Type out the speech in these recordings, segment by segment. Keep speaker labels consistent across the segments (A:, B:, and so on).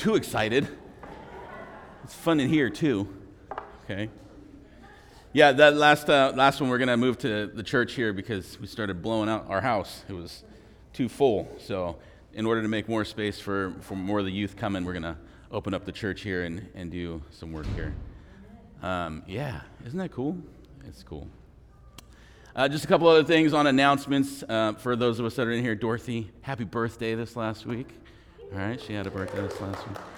A: too excited. It's fun in here too. Okay. Yeah, that last one we're gonna move to the church here because we started blowing out our house. It was too full. So in order to make more space for more of the youth coming, we're gonna open up the church here and do some work here. Yeah, isn't that cool? It's cool. Just a couple other things on announcements for those of us that are in here. Dorothy, happy birthday this last week. All right, she had a birthday this last week.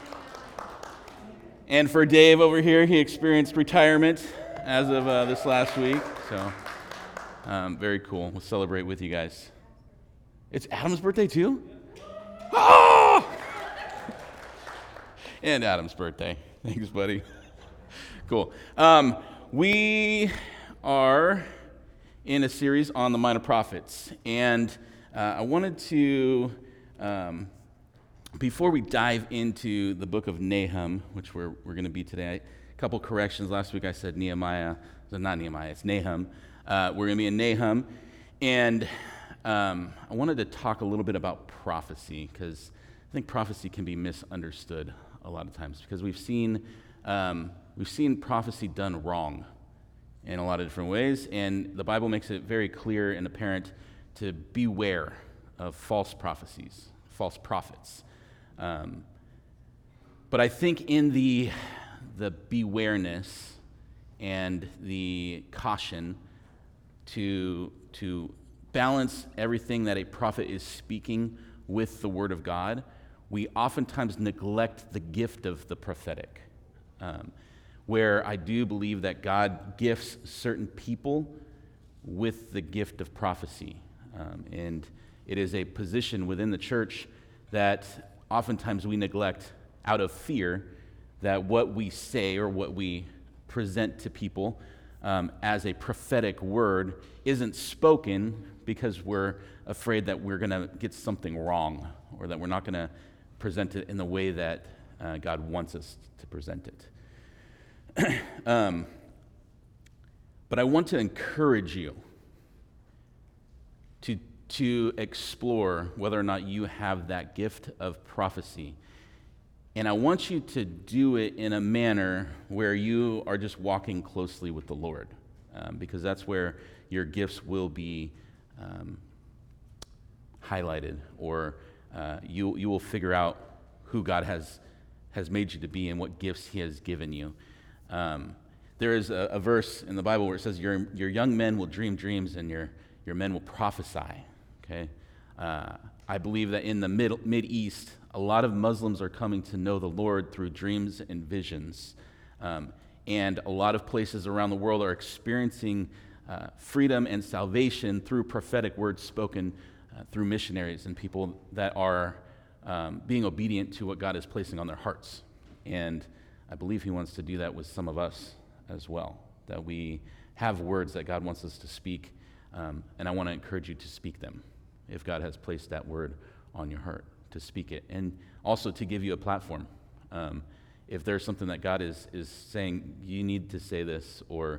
A: And for Dave over here, he experienced retirement as of this last week. So very cool. We'll celebrate with you guys. It's Adam's birthday too? Oh! And Adam's birthday. Thanks, buddy. Cool. We are in a series on the Minor Prophets, and I wanted to, before we dive into the book of Nahum, which we're going to be today, a couple corrections. Last week I said Nehemiah. So not Nehemiah, it's Nahum. We're going to be in Nahum, and I wanted to talk a little bit about prophecy, because I think prophecy can be misunderstood a lot of times, because we've seen prophecy done wrong in a lot of different ways, and the Bible makes it very clear and apparent to beware of false prophecies, false prophets. But I think in the bewareness and the caution to balance everything that a prophet is speaking with the Word of God, we oftentimes neglect the gift of the prophetic. Where I do believe that God gifts certain people with the gift of prophecy. And it is a position within the church that oftentimes we neglect out of fear that what we say or what we present to people as a prophetic word isn't spoken because we're afraid that we're going to get something wrong or that we're not going to present it in the way that God wants us to present it. But I want to encourage you to explore whether or not you have that gift of prophecy. And I want you to do it in a manner where you are just walking closely with the Lord, because that's where your gifts will be highlighted, or you will figure out who God has made you to be and what gifts He has given you. There is a verse in the Bible where it says, your young men will dream dreams and your men will prophesy. Okay, I believe that in the Mid-East, a lot of Muslims are coming to know the Lord through dreams and visions. And a lot of places around the world are experiencing freedom and salvation through prophetic words spoken through missionaries and people that are being obedient to what God is placing on their hearts. And I believe He wants to do that with some of us as well, that we have words that God wants us to speak, and I want to encourage you to speak them if God has placed that word on your heart, to speak it, and also to give you a platform. If there's something that God is saying, you need to say this, or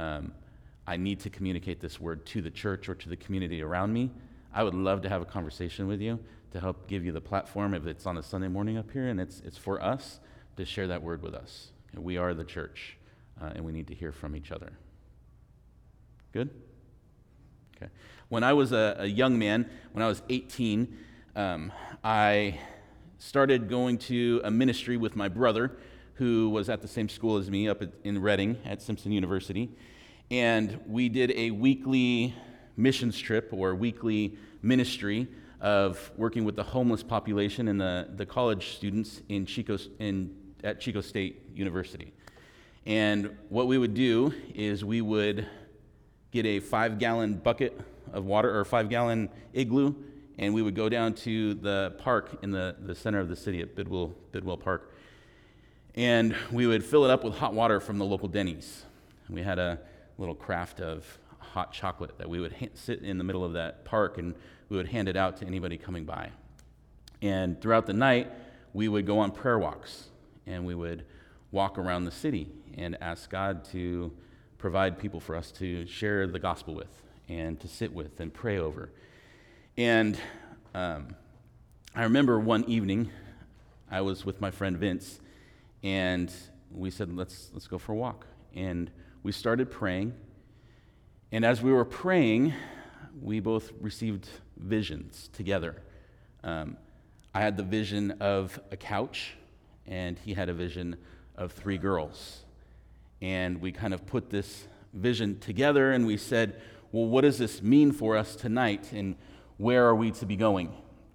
A: I need to communicate this word to the church or to the community around me, I would love to have a conversation with you to help give you the platform if it's on a Sunday morning up here, and it's for us to share that word with us. We are the church, and we need to hear from each other. Good? Okay. When I was a young man, when I was 18, I started going to a ministry with my brother, who was at the same school as me up in Reading at Simpson University. And we did a weekly missions trip or weekly ministry of working with the homeless population and the college students at Chico State University. And what we would do is we would get a 5-gallon bucket of water, or a 5-gallon igloo, and we would go down to the park in the center of the city at Bidwell Park. And we would fill it up with hot water from the local Denny's. We had a little craft of hot chocolate that we would sit in the middle of that park, and we would hand it out to anybody coming by. And throughout the night, we would go on prayer walks, and we would walk around the city and ask God to provide people for us to share the gospel with and to sit with and pray over. And I remember one evening, I was with my friend Vince, and we said, let's go for a walk. And we started praying, and as we were praying, we both received visions together. I had the vision of a couch, and he had a vision of 3 girls. And we kind of put this vision together, and we said, well, what does this mean for us tonight, and where are we to be going?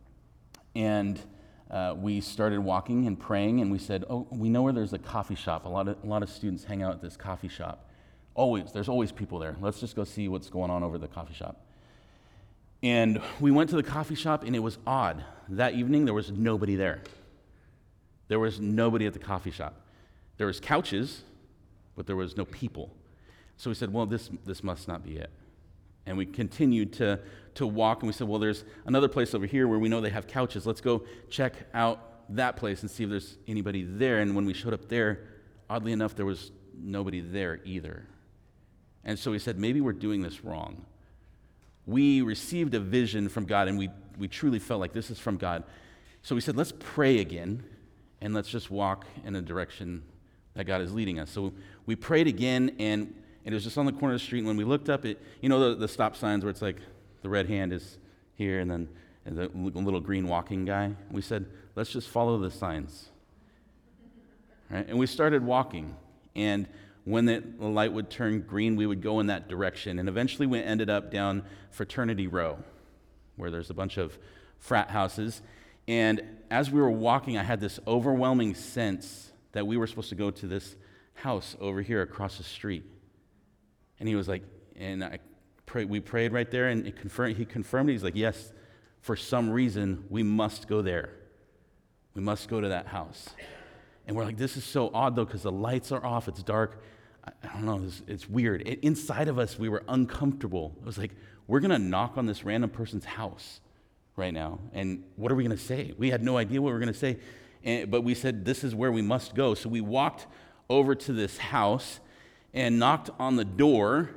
A: And we started walking and praying, and we said, oh, we know where there's a coffee shop. A lot of students hang out at this coffee shop. There's always people there. Let's just go see what's going on over the coffee shop. And we went to the coffee shop, and it was odd. That evening, there was nobody there. There was nobody at the coffee shop. There was couches, but there was no people. So we said, well, this must not be it. And we continued to walk, and we said, well, there's another place over here where we know they have couches. Let's go check out that place and see if there's anybody there. And when we showed up there, oddly enough, there was nobody there either. And so we said, maybe we're doing this wrong. We received a vision from God, and we truly felt like this is from God. So we said, let's pray again, and let's just walk in a direction that God is leading us. So we prayed again, and it was just on the corner of the street. And when we looked up, the stop signs where it's like the red hand is here, and then the little green walking guy. We said, let's just follow the signs. Right? And we started walking, and when the light would turn green, we would go in that direction. And eventually we ended up down Fraternity Row, where there's a bunch of frat houses. And as we were walking, I had this overwhelming sense that we were supposed to go to this house over here across the street. And he was like, we prayed right there, and he confirmed it. He's like, yes, for some reason, we must go there. We must go to that house. And we're like, this is so odd, though, because the lights are off. It's dark. I don't know. It's weird. Inside of us, we were uncomfortable. It was like, we're going to knock on this random person's house right now. And what are we going to say? We had no idea what we were going to say. But we said, this is where we must go. So we walked over to this house and knocked on the door.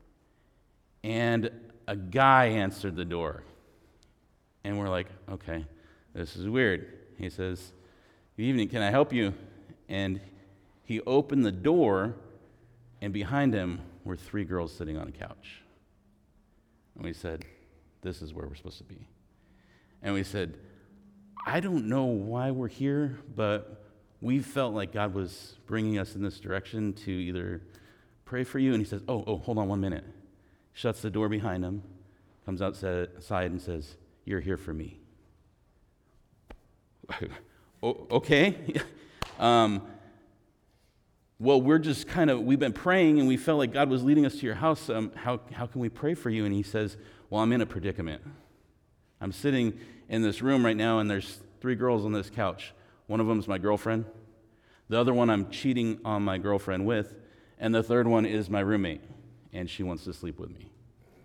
A: And a guy answered the door. And we're like, okay, this is weird. He says, good evening, can I help you? And he opened the door, and behind him were 3 girls sitting on a couch. And we said, this is where we're supposed to be. And we said, I don't know why we're here, but we felt like God was bringing us in this direction to either pray for you. And he says, oh, hold on 1 minute. Shuts the door behind him, comes outside and says, you're here for me. Okay. Well, we've been praying, and we felt like God was leading us to your house. How can we pray for you? And he says, well, I'm in a predicament. I'm sitting in this room right now, and there's 3 girls on this couch. One of them is my girlfriend. The other one I'm cheating on my girlfriend with. And the third one is my roommate, and she wants to sleep with me.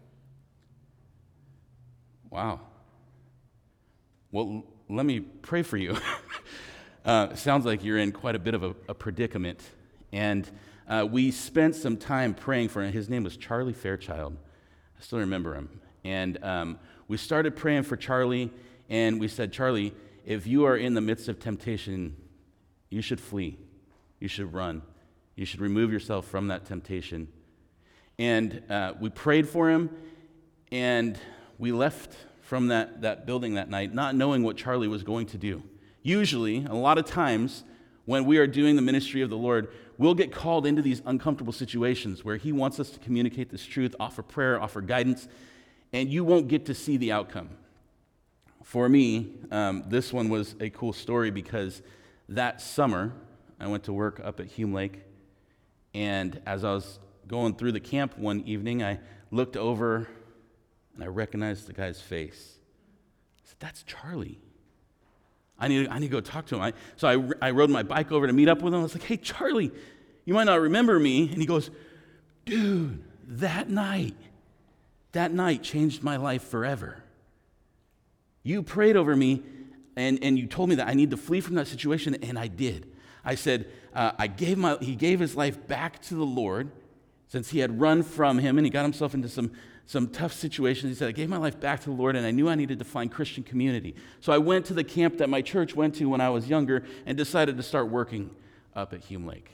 A: Wow. Well, let me pray for you. Sounds like you're in quite a bit of a predicament. And we spent some time praying for him. His name was Charlie Fairchild. I still remember him. And we started praying for Charlie, and we said, Charlie, if you are in the midst of temptation, you should flee. You should run. You should remove yourself from that temptation. And we prayed for him, and we left from that building that night, not knowing what Charlie was going to do. Usually, a lot of times, when we are doing the ministry of the Lord, we'll get called into these uncomfortable situations where he wants us to communicate this truth, offer prayer, offer guidance, and you won't get to see the outcome. For me, this one was a cool story because that summer, I went to work up at Hume Lake, and as I was going through the camp one evening, I looked over and I recognized the guy's face. I said, that's Charlie. I need to go talk to him. So I rode my bike over to meet up with him. I was like, hey, Charlie, you might not remember me. And he goes, dude, that night changed my life forever. You prayed over me, and you told me that I need to flee from that situation, and I did. I said, he gave his life back to the Lord since he had run from him, and he got himself into some some tough situations. He said, I gave my life back to the Lord, and I knew I needed to find Christian community. So I went to the camp that my church went to when I was younger and decided to start working up at Hume Lake.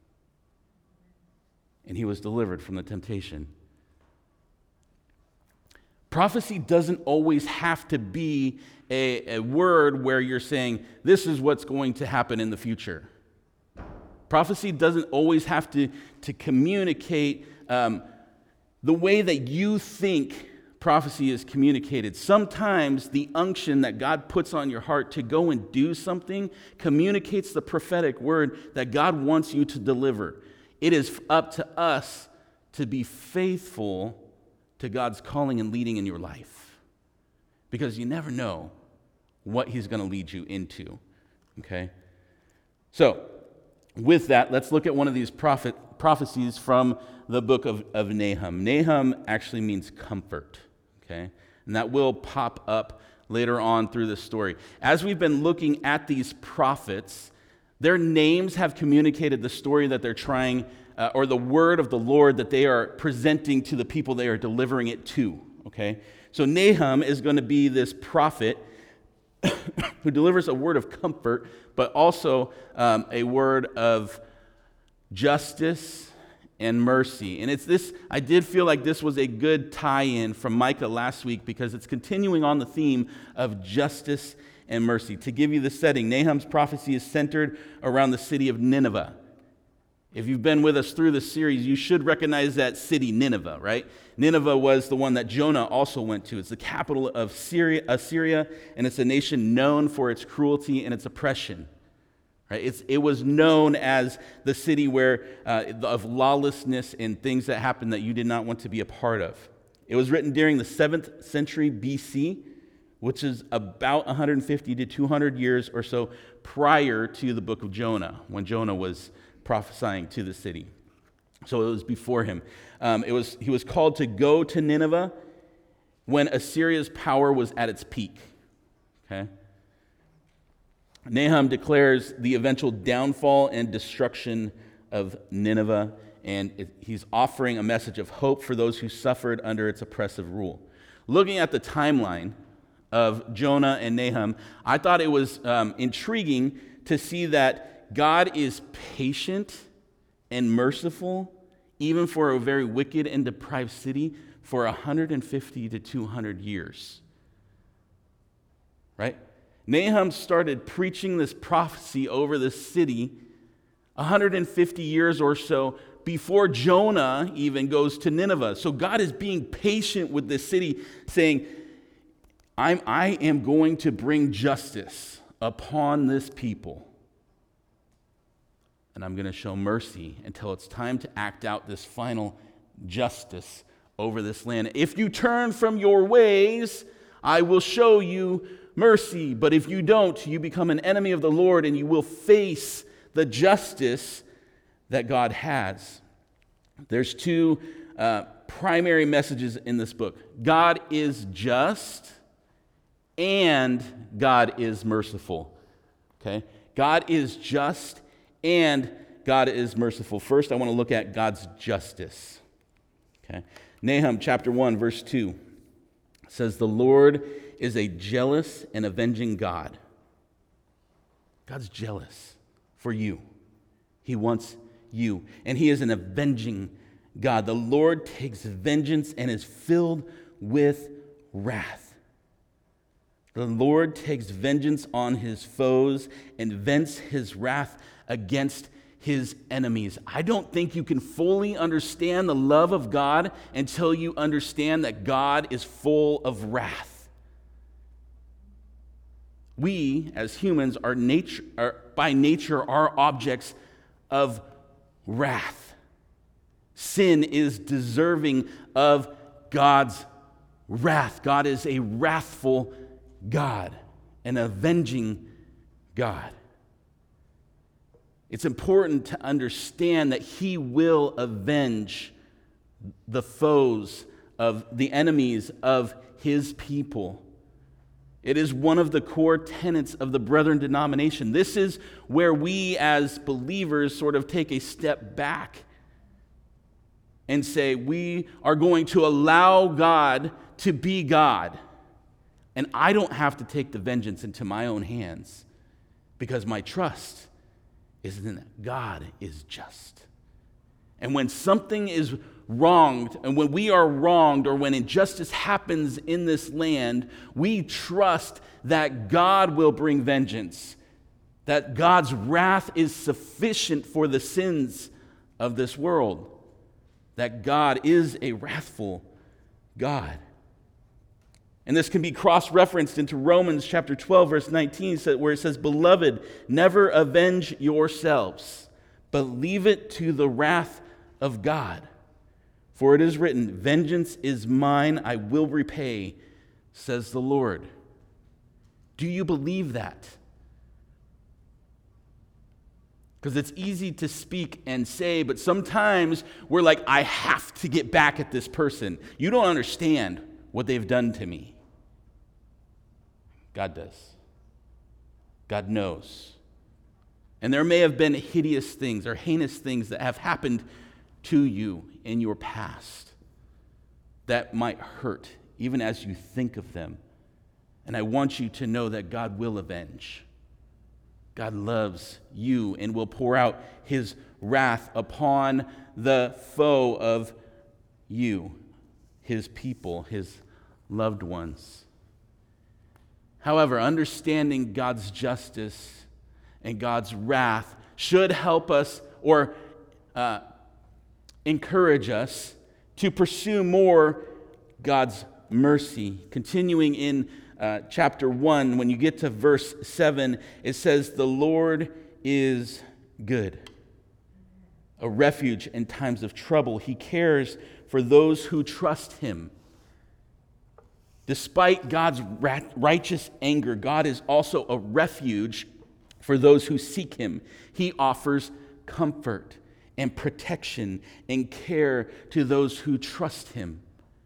A: And he was delivered from the temptation. Prophecy doesn't always have to be a word where you're saying, this is what's going to happen in the future. Prophecy doesn't always have to communicate the way that you think prophecy is communicated. Sometimes the unction that God puts on your heart to go and do something communicates the prophetic word that God wants you to deliver. It is up to us to be faithful to God's calling and leading in your life, because you never know what he's going to lead you into, okay? So, with that, let's look at one of these prophecies from the book of Nahum. Nahum actually means comfort, okay? And that will pop up later on through the story. As we've been looking at these prophets, their names have communicated the story that they're trying, or the word of the Lord that they are presenting to the people they are delivering it to, okay? So Nahum is going to be this prophet who delivers a word of comfort, but also a word of justice and mercy. And it's this, I did feel like this was a good tie-in from Micah last week, because it's continuing on the theme of justice and mercy. To give you the setting, Nahum's prophecy is centered around the city of Nineveh. If you've been with us through this series, you should recognize that city, Nineveh, right? Nineveh was the one that Jonah also went to. It's the capital of Assyria, and it's a nation known for its cruelty and its oppression. Right? It was known as the city where of lawlessness and things that happened that you did not want to be a part of. It was written during the 7th century BC, which is about 150 to 200 years or so prior to the book of Jonah, when Jonah was prophesying to the city. So it was before him. He was called to go to Nineveh when Assyria's power was at its peak. Okay? Nahum declares the eventual downfall and destruction of Nineveh, and he's offering a message of hope for those who suffered under its oppressive rule. Looking at the timeline of Jonah and Nahum, I thought it was intriguing to see that God is patient and merciful, even for a very wicked and deprived city, for 150 to 200 years. Right? Nahum started preaching this prophecy over this city 150 years or so before Jonah even goes to Nineveh. So God is being patient with this city, saying, I am going to bring justice upon this people. And I'm going to show mercy until it's time to act out this final justice over this land. If you turn from your ways, I will show you mercy. But if you don't, you become an enemy of the Lord, and you will face the justice that God has. There's two primary messages in this book. God is just, and God is merciful. Okay? God is just, and God is merciful. First, I want to look at God's justice. Okay? Nahum chapter 1, verse 2 says, the Lord is a jealous and avenging God. God's jealous for you. He wants you. And he is an avenging God. The Lord takes vengeance and is filled with wrath. The Lord takes vengeance on his foes and vents his wrath against his enemies. I don't think you can fully understand the love of God until you understand that God is full of wrath. We, as humans, are by nature are objects of wrath. Sin is deserving of God's wrath. God is a wrathful God, an avenging God. It's important to understand that he will avenge the foes of the enemies of his people. It is one of the core tenets of the Brethren denomination. This is where we as believers sort of take a step back and say, we are going to allow God to be God. And I don't have to take the vengeance into my own hands because my trust is in that God is just. And when something is wronged, and when we are wronged, or when injustice happens in this land, we trust that God will bring vengeance, that God's wrath is sufficient for the sins of this world, that God is a wrathful God. And this can be cross-referenced into Romans chapter 12, verse 19, where it says, "Beloved, never avenge yourselves, but leave it to the wrath of God. For it is written, 'Vengeance is mine, I will repay,' says the Lord." Do you believe that? Because it's easy to speak and say, but sometimes we're like, I have to get back at this person. You don't understand what they've done to me. God does. God knows. And there may have been hideous things or heinous things that have happened to you in your past that might hurt, even as you think of them. And I want you to know that God will avenge. God loves you and will pour out his wrath upon the foe of you, his people, his loved ones. However, understanding God's justice and God's wrath should help us or encourage us to pursue more God's mercy. Continuing in chapter 1, when you get to verse 7, it says, "The Lord is good, a refuge in times of trouble. He cares for those who trust him." Despite God's righteous anger, God is also a refuge for those who seek him. He offers comfort and protection and care to those who trust him.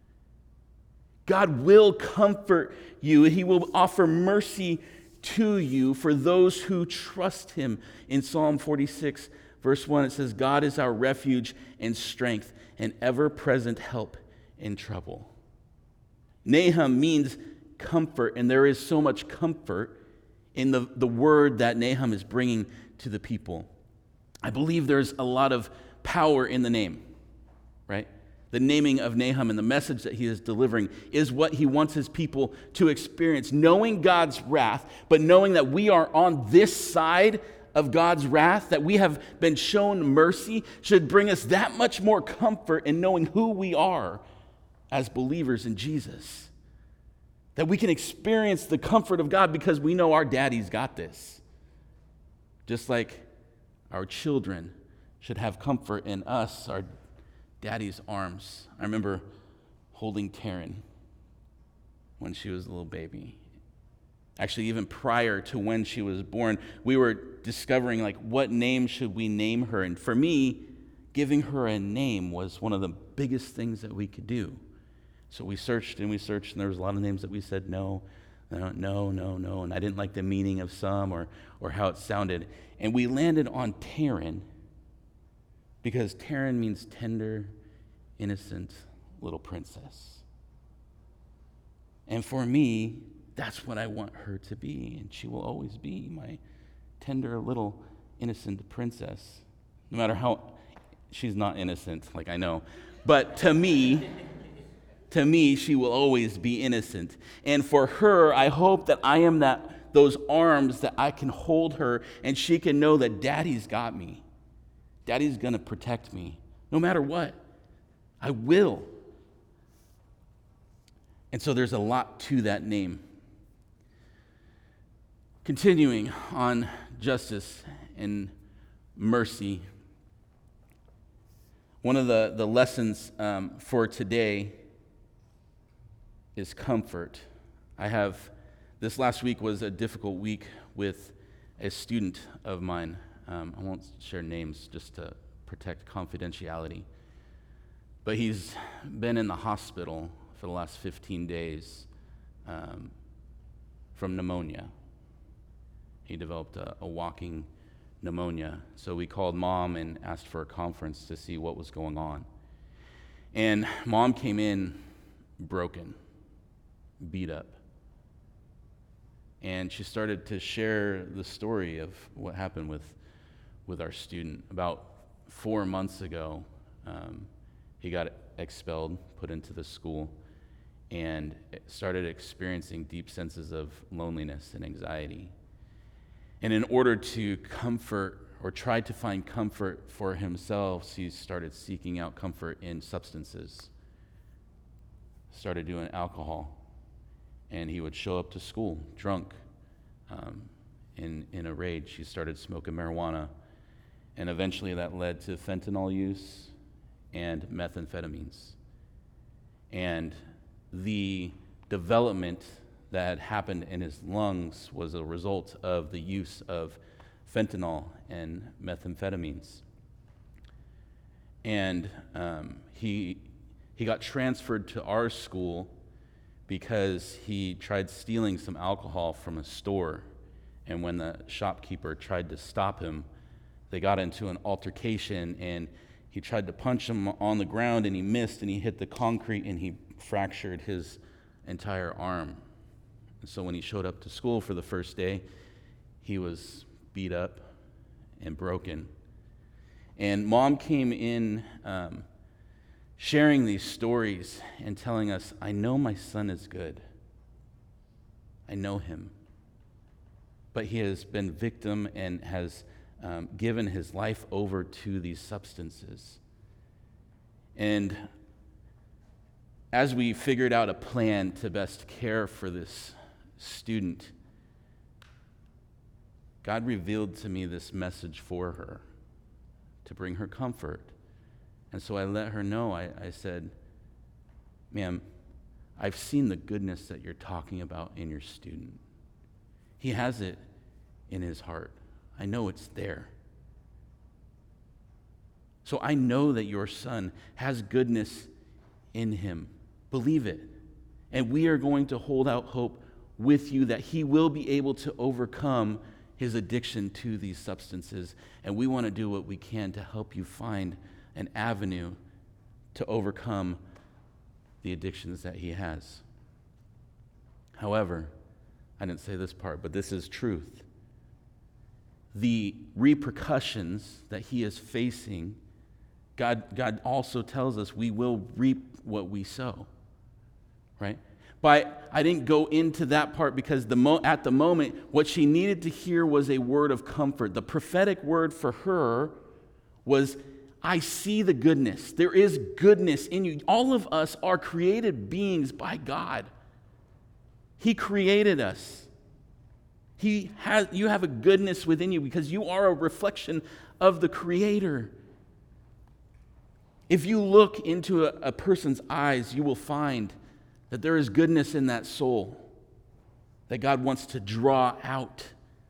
A: God will comfort you. He will offer mercy to you for those who trust him. In Psalm 46, verse 1, it says, "God is our refuge and strength, an ever-present help in trouble." Nahum means comfort, and there is so much comfort in the word that Nahum is bringing to the people. I believe there's a lot of power in the name, right? The naming of Nahum and the message that he is delivering is what he wants his people to experience, knowing God's wrath, but knowing that we are on this side of God's wrath, that we have been shown mercy, should bring us that much more comfort in knowing who we are as believers in Jesus. That we can experience the comfort of God because we know our daddy's got this. Just like our children should have comfort in us, our daddy's arms. I remember holding Taryn when she was a little baby. Actually, even prior to when she was born, we were discovering, like, what name should we name her? And for me, giving her a name was one of the biggest things that we could do. So we searched, and there was a lot of names that we said no, and I didn't like the meaning of some or how it sounded. And we landed on Taryn because Taryn means tender, innocent little princess. And for me, that's what I want her to be, and she will always be my tender little innocent princess. No matter how, she's not innocent, like I know, but to me, she will always be innocent. And for her, I hope that I am those arms that I can hold her and she can know that Daddy's got me. Daddy's going to protect me. No matter what, I will. And so there's a lot to that name. Continuing on justice and mercy, one of the lessons for today is comfort. This last week was a difficult week with a student of mine. I won't share names just to protect confidentiality. But he's been in the hospital for the last 15 days from pneumonia. He developed a walking pneumonia. So we called mom and asked for a conference to see what was going on. And Mom came in broken, beat up. And she started to share the story of what happened with our student. About 4 months ago, he got expelled, put into the school, and started experiencing deep senses of loneliness and anxiety. And in order to comfort or try to find comfort for himself, he started seeking out comfort in substances, started doing alcohol, and he would show up to school drunk, in a rage. He started smoking marijuana, and eventually that led to fentanyl use and methamphetamines. And the development that had happened in his lungs was a result of the use of fentanyl and methamphetamines. And he got transferred to our school because he tried stealing some alcohol from a store. And when the shopkeeper tried to stop him, they got into an altercation, and he tried to punch him on the ground, and he missed, and he hit the concrete, and he fractured his entire arm. And so when he showed up to school for the first day, he was beat up and broken. And Mom came in sharing these stories and telling us, I know my son is good. I know him. But he has been victim and has given his life over to these substances. And as we figured out a plan to best care for this student, God revealed to me this message for her to bring her comfort. And so I let her know, I said, ma'am, I've seen the goodness that you're talking about in your student. He has it in his heart. I know it's there. So I know that your son has goodness in him. Believe it. And we are going to hold out hope with you that he will be able to overcome his addiction to these substances. And we want to do what we can to help you find an avenue to overcome the addictions that he has. However, I didn't say this part, but this is truth. The repercussions that he is facing, God also tells us we will reap what we sow, right? But I didn't go into that part because at the moment, what she needed to hear was a word of comfort. The prophetic word for her was, I see the goodness. There is goodness in you. All of us are created beings by God. He created us. You have a goodness within you because you are a reflection of the Creator. If you look into a person's eyes, you will find that there is goodness in that soul that God wants to draw out.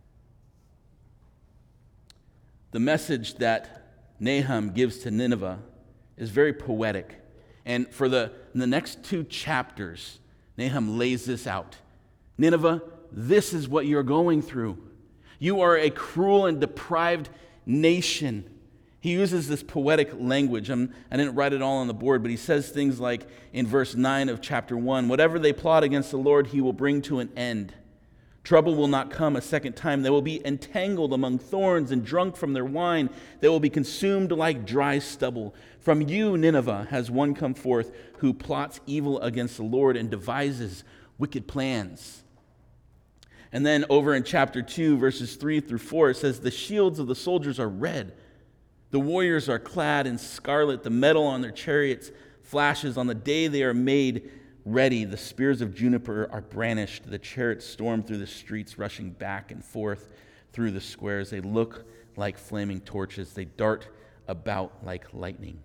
A: The message that Nahum gives to Nineveh is very poetic. And in the next 2 chapters, Nahum lays this out. Nineveh, this is what you're going through. You are a cruel and deprived nation. He uses this poetic language. I didn't write it all on the board, but he says things like in verse 9 of chapter 1, whatever they plot against the Lord, he will bring to an end. Trouble will not come a second time. They will be entangled among thorns and drunk from their wine. They will be consumed like dry stubble. From you, Nineveh, has one come forth who plots evil against the Lord and devises wicked plans. And then over in chapter 2, verses 3 through 4, it says, the shields of the soldiers are red. The warriors are clad in scarlet. The metal on their chariots flashes. On the day they are made ready, the spears of juniper are brandished. The chariots storm through the streets, rushing back and forth through the squares. They look like flaming torches. They dart about like lightning.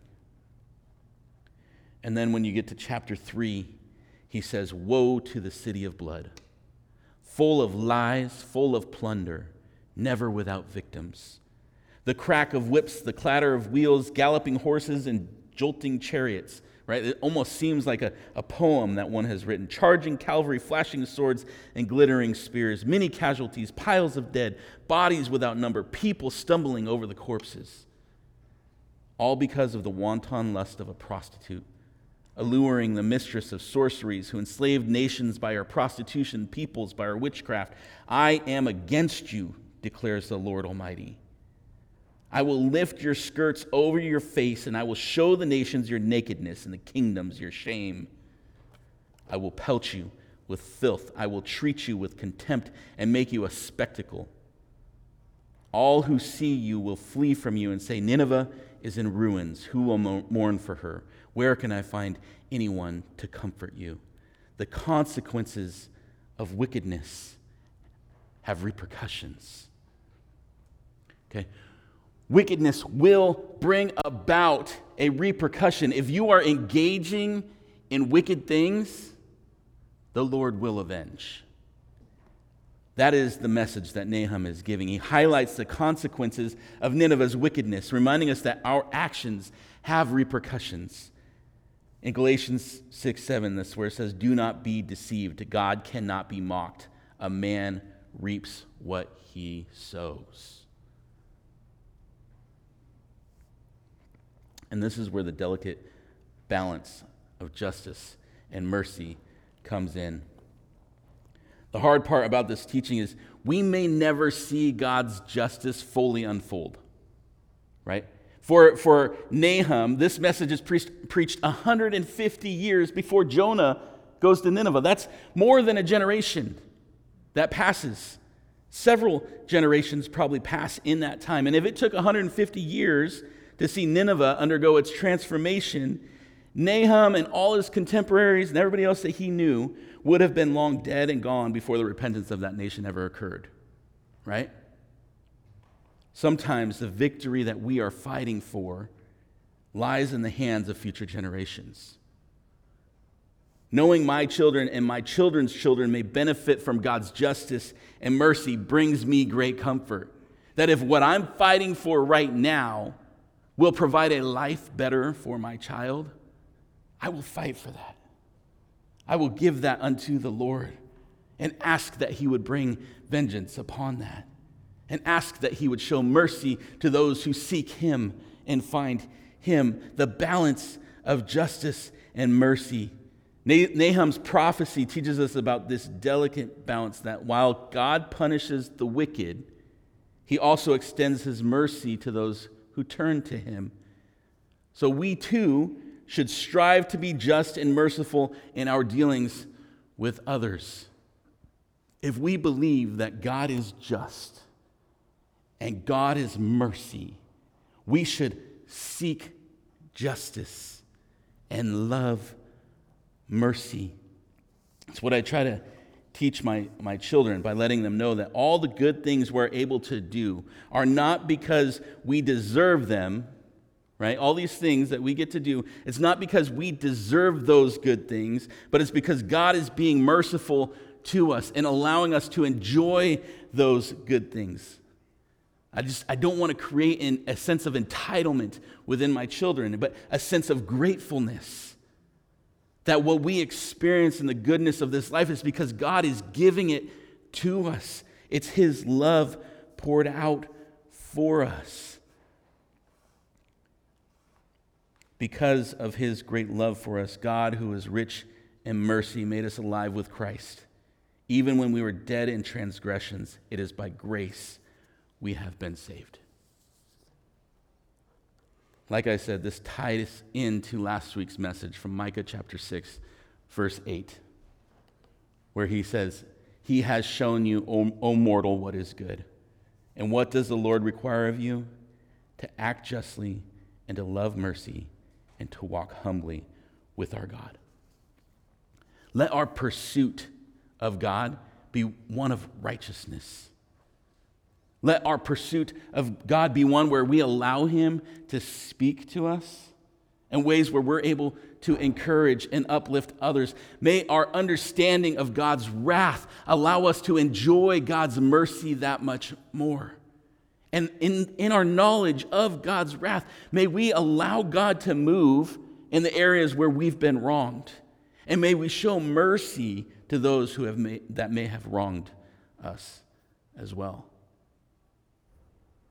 A: And then when you get to chapter 3, he says, woe to the city of blood, full of lies, full of plunder, never without victims. The crack of whips, the clatter of wheels, galloping horses, and jolting chariots. Right? It almost seems like a poem that one has written. Charging cavalry, flashing swords, and glittering spears. Many casualties, piles of dead, bodies without number, people stumbling over the corpses. All because of the wanton lust of a prostitute alluring the mistress of sorceries, who enslaved nations by her prostitution, peoples by her witchcraft. I am against you, declares the Lord Almighty. I will lift your skirts over your face, and I will show the nations your nakedness and the kingdoms your shame. I will pelt you with filth. I will treat you with contempt and make you a spectacle. All who see you will flee from you and say, Nineveh is in ruins. Who will mourn for her? Where can I find anyone to comfort you? The consequences of wickedness have repercussions. Okay? Wickedness will bring about a repercussion. If you are engaging in wicked things, the Lord will avenge. That is the message that Nahum is giving. He highlights the consequences of Nineveh's wickedness, reminding us that our actions have repercussions. In Galatians 6:7, that's where it says, do not be deceived. God cannot be mocked. A man reaps what he sows. And this is where the delicate balance of justice and mercy comes in. The hard part about this teaching is we may never see God's justice fully unfold, right? For Nahum, this message is preached 150 years before Jonah goes to Nineveh. That's more than a generation that passes. Several generations probably pass in that time. And if it took 150 years to see Nineveh undergo its transformation, Nahum and all his contemporaries and everybody else that he knew would have been long dead and gone before the repentance of that nation ever occurred, right? Sometimes the victory that we are fighting for lies in the hands of future generations. Knowing my children and my children's children may benefit from God's justice and mercy brings me great comfort. That if what I'm fighting for right now will provide a life better for my child, I will fight for that. I will give that unto the Lord and ask that he would bring vengeance upon that and ask that he would show mercy to those who seek him and find him. The balance of justice and mercy. Nahum's prophecy teaches us about this delicate balance that while God punishes the wicked, he also extends his mercy to those who turn to him. So we too should strive to be just and merciful in our dealings with others. If we believe that God is just and God is mercy, we should seek justice and love mercy. It's what I try to teach my children by letting them know that all the good things we're able to do are not because we deserve them, right? All these things that we get to do, it's not because we deserve those good things, but it's because God is being merciful to us and allowing us to enjoy those good things. I don't want to create a sense of entitlement within my children, but a sense of gratefulness. That what we experience in the goodness of this life is because God is giving it to us. It's his love poured out for us. Because of his great love for us, God, who is rich in mercy, made us alive with Christ. Even when we were dead in transgressions, it is by grace we have been saved. Like I said, this ties into last week's message from Micah chapter 6, verse 8, where he says, he has shown you, O mortal, what is good. And what does the Lord require of you? To act justly and to love mercy and to walk humbly with our God. Let our pursuit of God be one of righteousness. Let our pursuit of God be one where we allow him to speak to us in ways where we're able to encourage and uplift others. May our understanding of God's wrath allow us to enjoy God's mercy that much more. And in our knowledge of God's wrath, may we allow God to move in the areas where we've been wronged. And may we show mercy to those who that may have wronged us as well.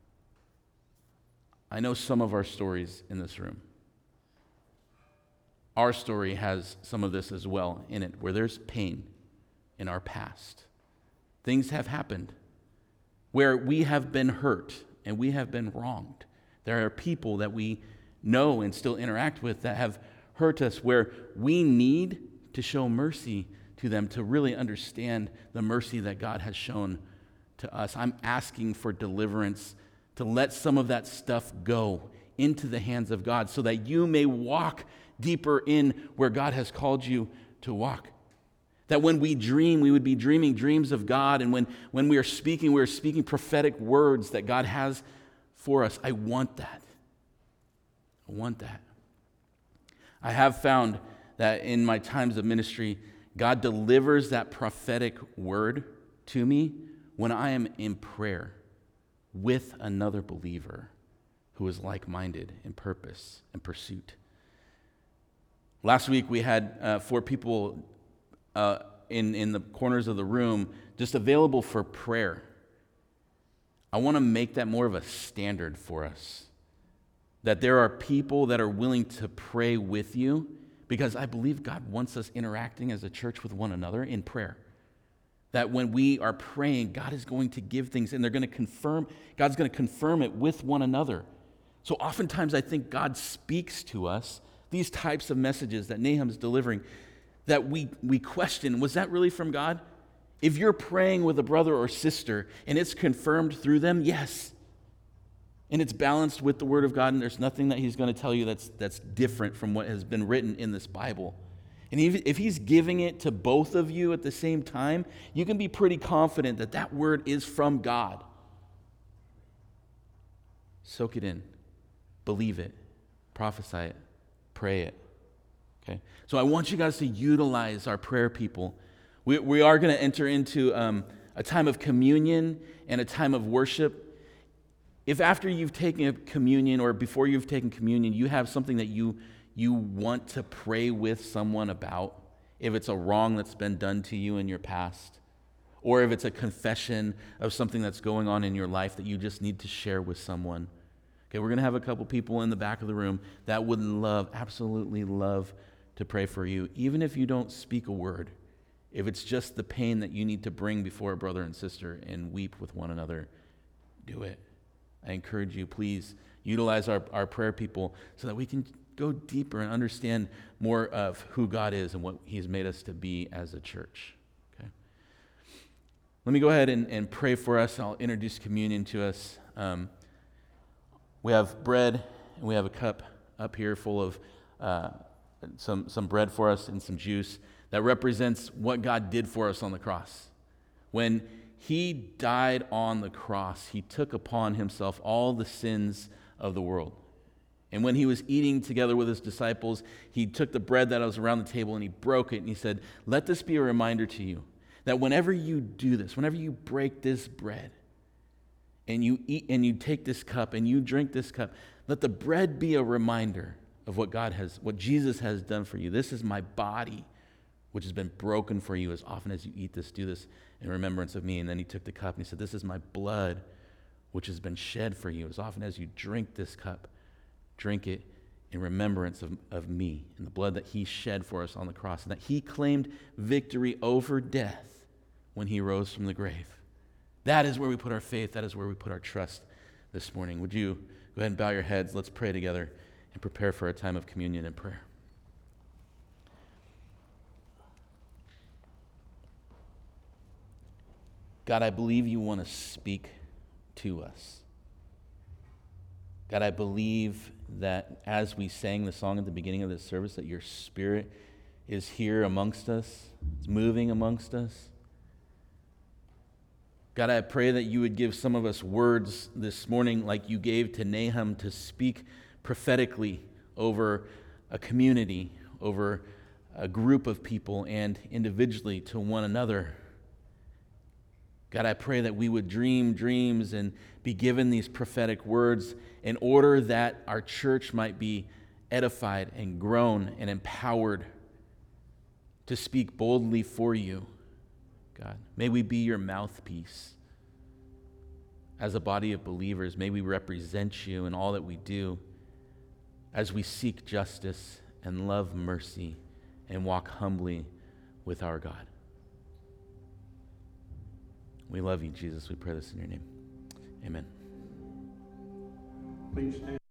A: I know some of our stories in this room. Our story has some of this as well in it, where there's pain in our past. Things have happened where we have been hurt and we have been wronged. There are people that we know and still interact with that have hurt us, where we need to show mercy to them to really understand the mercy that God has shown to us. I'm asking for deliverance to let some of that stuff go into the hands of God so that you may walk deeper in where God has called you to walk. That when we dream, we would be dreaming dreams of God, and when we are speaking prophetic words that God has for us. I want that. I want that. I have found that in my times of ministry, God delivers that prophetic word to me when I am in prayer with another believer who is like-minded in purpose and pursuit. Last week we had 4 people in the corners of the room just available for prayer. I want to make that more of a standard for us, that there are people that are willing to pray with you, because I believe God wants us interacting as a church with one another in prayer. That when we are praying, God is going to give things, and God's going to confirm it with one another. So oftentimes I think God speaks to us these types of messages that Nahum's delivering, that we question, was that really from God? If you're praying with a brother or sister and it's confirmed through them, yes. And it's balanced with the Word of God, and there's nothing that he's going to tell you that's different from what has been written in this Bible. And if he's giving it to both of you at the same time, you can be pretty confident that that word is from God. Soak it in. Believe it. Prophesy it. Pray it. Okay? So I want you guys to utilize our prayer people. We are going to enter into a time of communion and a time of worship. If after you've taken a communion or before you've taken communion, you have something that you want to pray with someone about, if it's a wrong that's been done to you in your past, or if it's a confession of something that's going on in your life that you just need to share with someone. Okay, we're going to have a couple people in the back of the room that would absolutely love to pray for you, even if you don't speak a word. If it's just the pain that you need to bring before a brother and sister and weep with one another, do it. I encourage you, please utilize our prayer people so that we can go deeper and understand more of who God is and what he's made us to be as a church. Okay. Let me go ahead and pray for us. I'll introduce communion to us. We have bread and we have a cup up here full of some bread for us and some juice that represents what God did for us on the cross. When he died on the cross, he took upon himself all the sins of the world. And when he was eating together with his disciples, he took the bread that was around the table and he broke it and he said, "Let this be a reminder to you that whenever you do this, whenever you break this bread and you eat and you take this cup and you drink this cup, let the bread be a reminder of what Jesus has done for you. This is my body, which has been broken for you. As often as you eat this, do this in remembrance of me." And then he took the cup and he said, "This is my blood, which has been shed for you. As often as you drink this cup, drink it in remembrance of me," and the blood that he shed for us on the cross, and that he claimed victory over death when he rose from the grave. That is where we put our faith. That is where we put our trust this morning. Would you go ahead and bow your heads? Let's pray together and prepare for a time of communion and prayer. God, I believe you want to speak to us. God, I believe that as we sang the song at the beginning of this service, that your Spirit is here amongst us, it's moving amongst us. God, I pray that you would give some of us words this morning like you gave to Nahum to speak prophetically over a community, over a group of people, and individually to one another. God, I pray that we would dream dreams and be given these prophetic words in order that our church might be edified and grown and empowered to speak boldly for you. God, may we be your mouthpiece. As a body of believers, may we represent you in all that we do as we seek justice, and love mercy and walk humbly with our God. We love you, Jesus. We pray this in your name. Amen.
B: Please stand.